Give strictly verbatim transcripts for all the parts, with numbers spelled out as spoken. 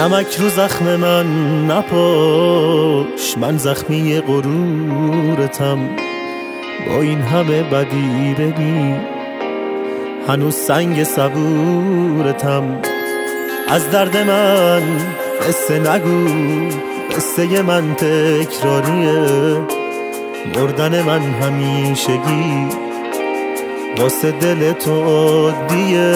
نمک رو زخم من نپاش، من زخمی غرورتم. با این همه بدی ببین هنوز سنگ صبورتم. از درد من قصه نگو، قصه من تکراریه. مردن من همیشگی واسه دل تو عادیه.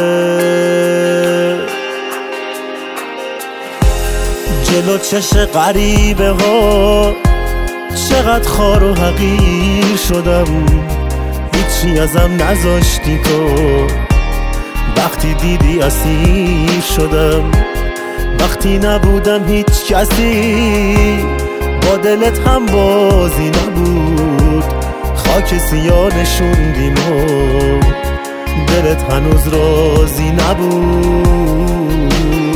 جلو چش غریبه ها چقدر خار و حقیر شدم، هیچی ازم نذاشتی تو. وقتی دیدی اسیر شدم، وقتی نبودم هیچ کسی، با دلت هم بازی نبود. خاک سیاه نشوندیم و دلت هنوز راضی نبود.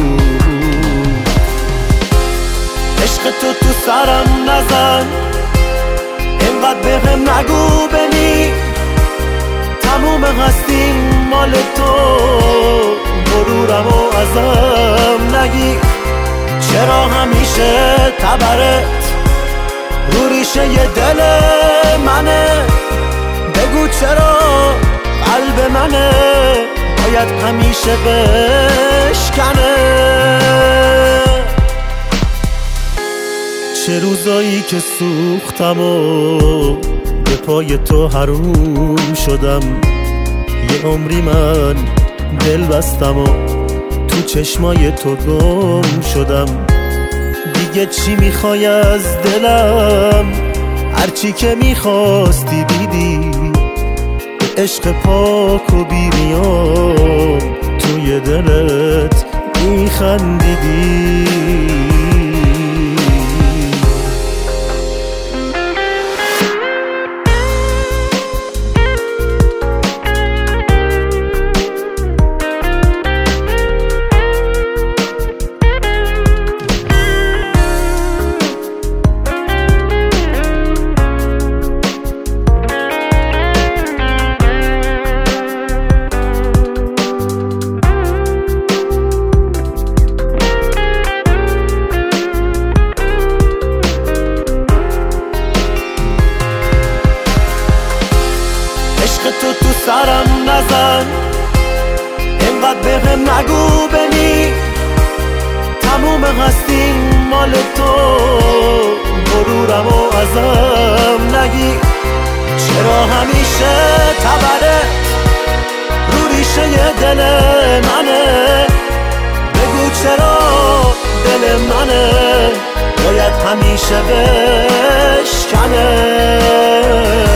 عشق تو تو سرم نزن، اینقدر بهم نگو بنی. تموم هستیم مال تو، غرورم و ازم نگی. چرا همیشه تبرت رو ریشه ی دل منه؟ بگو چرا قلب منه باید همیشه بشکنه؟ چه روزایی که سوختم و به پای تو حروم شدم. یه عمری من دل بستم و تو چشمای تو گم شدم. دیگه چی میخوای از دلم؟ هرچی که میخواستی دیدی. به عشق پاک و بیریام توی دلت میخندیدی. تو تو سرم نزن، اینقدر بهم نگو بنی. تموم هستیم مال تو، غرورم و ازم نگی. چرا همیشه تبرت رو ریشه ی دل منه؟ بگو چرا دل منه باید همیشه بشکنه؟